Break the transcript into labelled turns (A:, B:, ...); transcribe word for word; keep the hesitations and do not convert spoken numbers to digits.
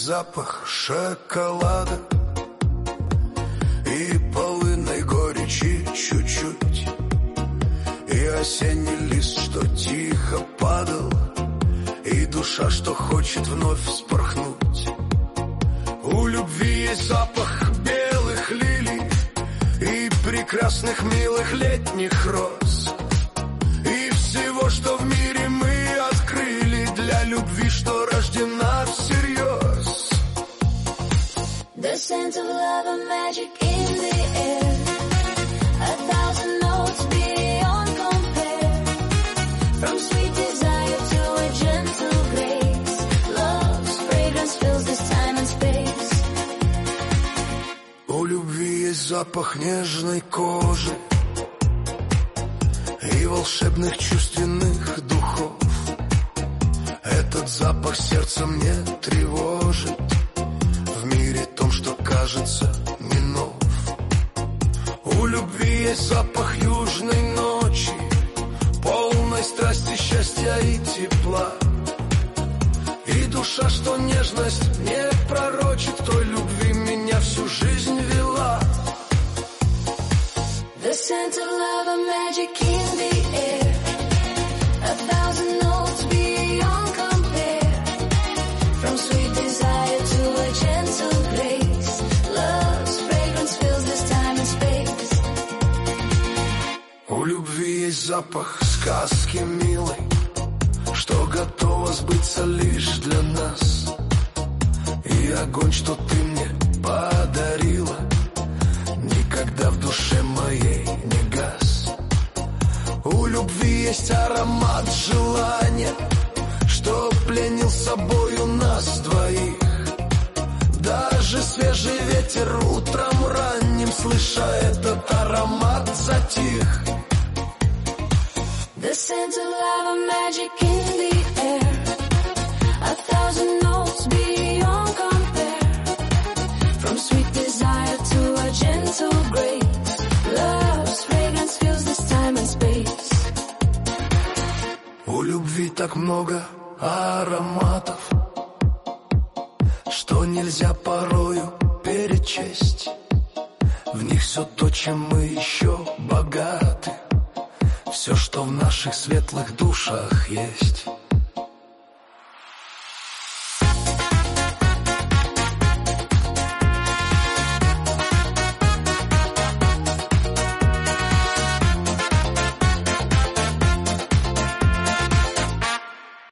A: запах шоколада и полынной горечи чуть-чуть, и осенний лист, что тихо падал, и душа, что хочет вновь вспорхнуть. У любви есть запах белых лилий и прекрасных милых летних роз, и всего, что в мире мы открыли для любви, что рождена всерьез.
B: The scent of love and magic in the air, a thousand notes beyond compare, from sweet desire to a gentle grace, love's fragrance fills this time and space.
A: У любви есть запах нежной кожи и волшебных чувственных духов. Этот запах сердце мне тревожит в мире том, что кажется не нов. У любви есть запах южной ночи, полной страсти, счастья и тепла, и душа, что нежность не пророчит, той любви меня всю жизнь вела.
B: The scent of love and magic in the air, a thousand notes beyond compare, from sweet desire to a gentle grace, love's fragrance fills this time and space.
A: У любви есть запах сказки милой, что готова сбыться лишь для нас, и огонь, что ты мне подарила, никогда в душе моей не гас. У любви есть аромат желания, что пленил собою нас двоих. Даже свежий ветер утром ранним, слыша этот аромат, затих.
B: The scent of love and magic in the air, a thousand notes beyond compare, from sweet desire to a gentle grace, love's fragrance fills this time and space.
A: У любви так много ароматов, что нельзя порою перечесть. В них все то, чем мы еще богаты, все, что в наших светлых душах есть.